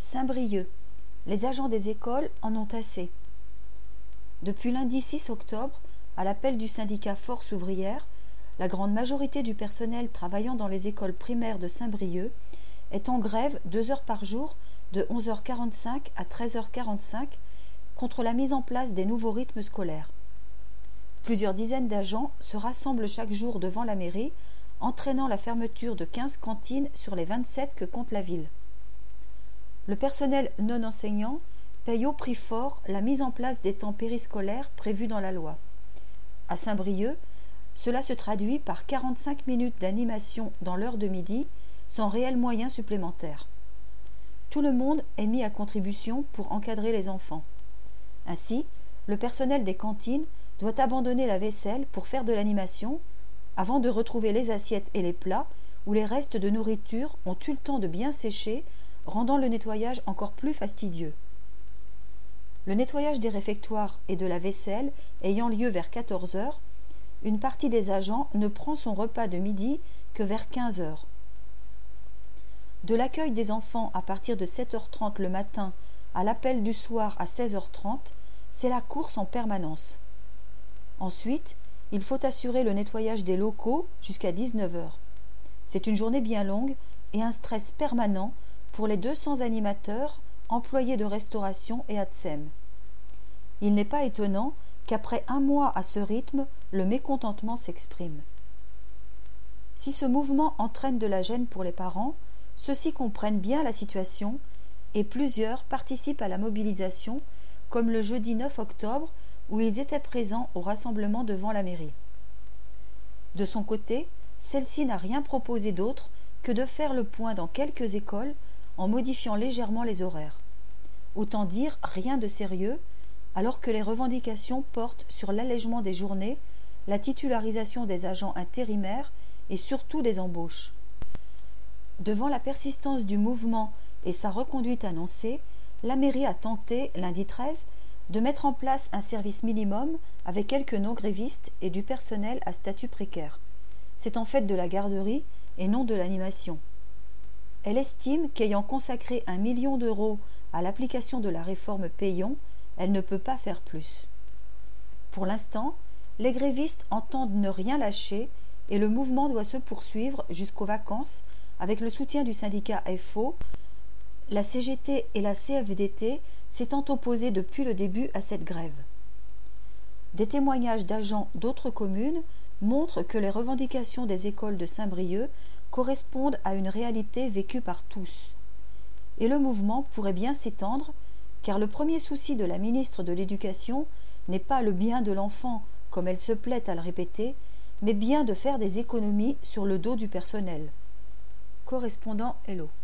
Saint-Brieuc. Les agents des écoles en ont assez. Depuis lundi 6 octobre, à l'appel du syndicat Force ouvrière, la grande majorité du personnel travaillant dans les écoles primaires de Saint-Brieuc est en grève 2 heures par jour de 11h45 à 13h45 contre la mise en place des nouveaux rythmes scolaires. Plusieurs dizaines d'agents se rassemblent chaque jour devant la mairie, entraînant la fermeture de 15 cantines sur les 27 que compte la ville. Le personnel non enseignant paye au prix fort la mise en place des temps périscolaires prévus dans la loi. À Saint-Brieuc, cela se traduit par 45 minutes d'animation dans l'heure de midi, sans réels moyens supplémentaires. Tout le monde est mis à contribution pour encadrer les enfants. Ainsi, le personnel des cantines doit abandonner la vaisselle pour faire de l'animation, avant de retrouver les assiettes et les plats où les restes de nourriture ont eu le temps de bien sécher, rendant le nettoyage encore plus fastidieux. Le nettoyage des réfectoires et de la vaisselle ayant lieu vers 14 heures, une partie des agents ne prend son repas de midi que vers 15 heures. De l'accueil des enfants à partir de 7h30 le matin à l'appel du soir à 16h30, c'est la course en permanence. Ensuite, il faut assurer le nettoyage des locaux jusqu'à 19h. C'est une journée bien longue et un stress permanent pour les 200 animateurs, employés de restauration et ATSEM. Il n'est pas étonnant qu'après un mois à ce rythme, le mécontentement s'exprime. Si ce mouvement entraîne de la gêne pour les parents, ceux-ci comprennent bien la situation et plusieurs participent à la mobilisation, comme le jeudi 9 octobre où ils étaient présents au rassemblement devant la mairie. De son côté, celle-ci n'a rien proposé d'autre que de faire le point dans quelques écoles en modifiant légèrement les horaires. Autant dire rien de sérieux, alors que les revendications portent sur l'allègement des journées, la titularisation des agents intérimaires et surtout des embauches. Devant la persistance du mouvement et sa reconduite annoncée, la mairie a tenté, lundi 13, de mettre en place un service minimum avec quelques non-grévistes et du personnel à statut précaire. C'est en fait de la garderie et non de l'animation. Elle estime qu'ayant consacré 1 million d'euros à l'application de la réforme Payon, elle ne peut pas faire plus. Pour l'instant, les grévistes entendent ne rien lâcher et le mouvement doit se poursuivre jusqu'aux vacances avec le soutien du syndicat FO, la CGT et la CFDT s'étant opposées depuis le début à cette grève. Des témoignages d'agents d'autres communes montrent que les revendications des écoles de Saint-Brieuc correspondent à une réalité vécue par tous. Et le mouvement pourrait bien s'étendre, car le premier souci de la ministre de l'Éducation n'est pas le bien de l'enfant, comme elle se plaît à le répéter, mais bien de faire des économies sur le dos du personnel. Correspondant Hello.